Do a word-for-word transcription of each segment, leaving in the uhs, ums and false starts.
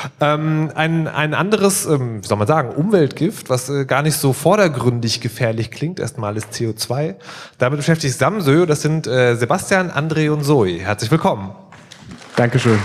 Ähm, ein, ein anderes, ähm, wie soll man sagen, Umweltgift, was äh, gar nicht so vordergründig gefährlich klingt, erstmal ist C O zwei. Damit beschäftigt sich Samsö, das sind äh, Sebastian, André und Zoe. Herzlich willkommen. Dankeschön.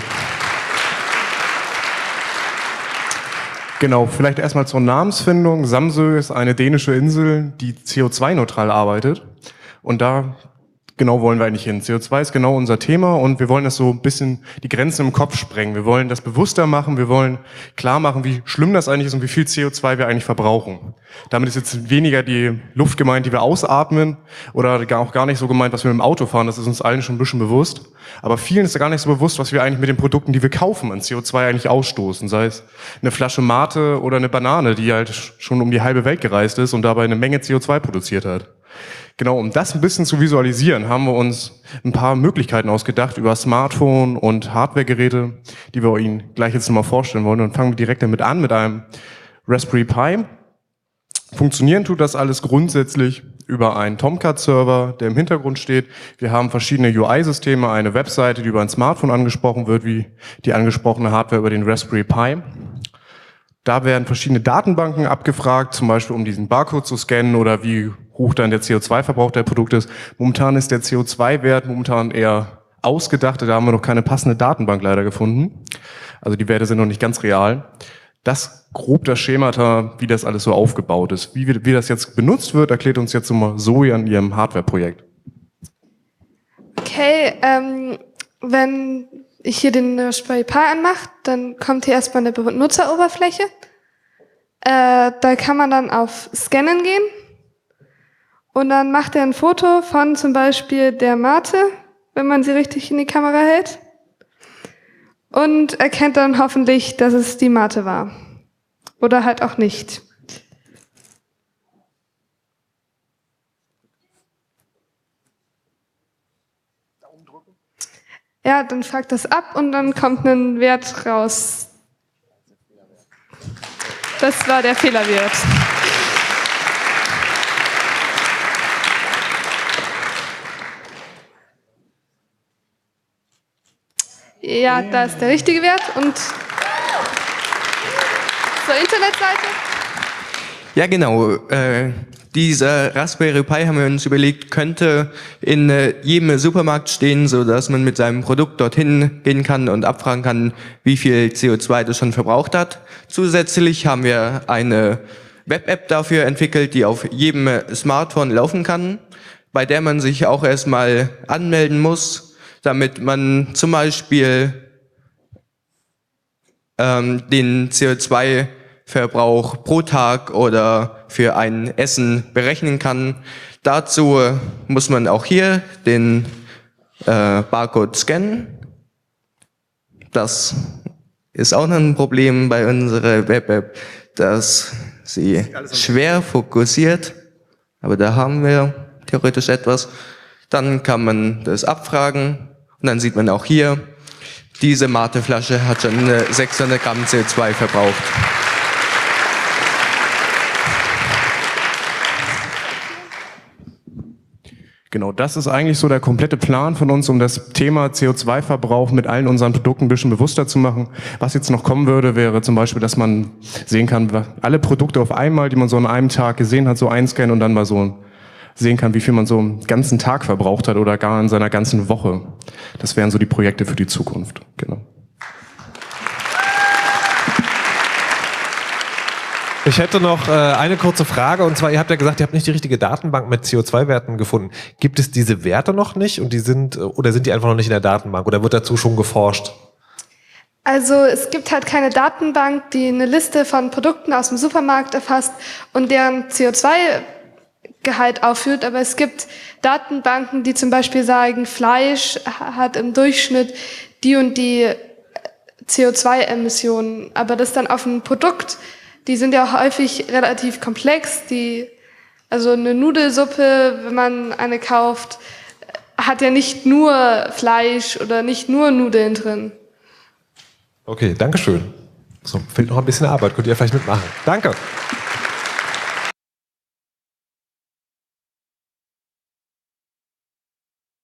Genau, vielleicht erstmal zur Namensfindung. Samsø ist eine dänische Insel, die C O zwei neutral arbeitet. Und da genau wollen wir eigentlich hin. C O zwei ist genau unser Thema und wir wollen das so ein bisschen die Grenzen im Kopf sprengen. Wir wollen das bewusster machen, wir wollen klar machen, wie schlimm das eigentlich ist und wie viel C O zwei wir eigentlich verbrauchen. Damit ist jetzt weniger die Luft gemeint, die wir ausatmen oder auch gar nicht so gemeint, was wir mit dem Auto fahren. Das ist uns allen schon ein bisschen bewusst. Aber vielen ist da gar nicht so bewusst, was wir eigentlich mit den Produkten, die wir kaufen, an C O zwei eigentlich ausstoßen. Sei es eine Flasche Mate oder eine Banane, die halt schon um die halbe Welt gereist ist und dabei eine Menge C O zwei produziert hat. Genau, um das ein bisschen zu visualisieren, haben wir uns ein paar Möglichkeiten ausgedacht über Smartphone und Hardwaregeräte, die wir Ihnen gleich jetzt nochmal vorstellen wollen. Und fangen wir direkt damit an, mit einem Raspberry Pi. Funktionieren tut das alles grundsätzlich über einen Tomcat-Server, der im Hintergrund steht. Wir haben verschiedene U I-Systeme, eine Webseite, die über ein Smartphone angesprochen wird, wie die angesprochene Hardware über den Raspberry Pi. Da werden verschiedene Datenbanken abgefragt, zum Beispiel um diesen Barcode zu scannen oder wie hoch dann der C O zwei Verbrauch der Produkte ist. Momentan ist der C O zwei Wert momentan eher ausgedacht, da haben wir noch keine passende Datenbank leider gefunden. Also die Werte sind noch nicht ganz real. Das grob das Schemata, wie das alles so aufgebaut ist. Wie, wie das jetzt benutzt wird, erklärt uns jetzt mal Zoe an ihrem Hardware-Projekt. Okay, ähm, wenn ich hier den Raspberry Pi anmache, dann kommt hier erstmal eine Benutzeroberfläche. Äh, da kann man dann auf Scannen gehen und dann macht er ein Foto von zum Beispiel der Mate, wenn man sie richtig in die Kamera hält, und erkennt dann hoffentlich, dass es die Mate war. Oder halt auch nicht. Ja, dann fragt das ab und dann kommt ein Wert raus. Das war der Fehlerwert. Ja, da ist der richtige Wert und zur Internetseite. Ja, genau. Äh, dieser Raspberry Pi, haben wir uns überlegt, könnte in äh, jedem Supermarkt stehen, so dass man mit seinem Produkt dorthin gehen kann und abfragen kann, wie viel C O zwei das schon verbraucht hat. Zusätzlich haben wir eine Web-App dafür entwickelt, die auf jedem Smartphone laufen kann, bei der man sich auch erstmal anmelden muss, damit man zum Beispiel ähm, den C O zwei Verbrauch pro Tag oder für ein Essen berechnen kann. Dazu muss man auch hier den äh, Barcode scannen. Das ist auch noch ein Problem bei unserer Web-App, dass sie schwer fokussiert, aber da haben wir theoretisch etwas. Dann kann man das abfragen und dann sieht man auch hier, diese Mate-Flasche hat schon sechshundert Gramm C O zwei verbraucht. Genau, das ist eigentlich so der komplette Plan von uns, um das Thema C O zwei Verbrauch mit allen unseren Produkten ein bisschen bewusster zu machen. Was jetzt noch kommen würde, wäre zum Beispiel, dass man sehen kann, alle Produkte auf einmal, die man so an einem Tag gesehen hat, so einscannen und dann mal so sehen kann, wie viel man so einen ganzen Tag verbraucht hat oder gar in seiner ganzen Woche. Das wären so die Projekte für die Zukunft. Genau. Ich hätte noch äh, eine kurze Frage, und zwar, ihr habt ja gesagt, ihr habt nicht die richtige Datenbank mit C O zwei Werten gefunden. Gibt es diese Werte noch nicht und die sind, oder sind die einfach noch nicht in der Datenbank oder wird dazu schon geforscht? Also es gibt halt keine Datenbank, die eine Liste von Produkten aus dem Supermarkt erfasst und deren C O zwei Gehalt aufführt, aber es gibt Datenbanken, die zum Beispiel sagen, Fleisch hat im Durchschnitt die und die C O zwei Emissionen, aber das dann auf ein Produkt, die sind ja häufig relativ komplex, die, also eine Nudelsuppe, wenn man eine kauft, hat ja nicht nur Fleisch oder nicht nur Nudeln drin. Okay, danke schön. So, fehlt noch ein bisschen Arbeit, könnt ihr vielleicht mitmachen. Danke.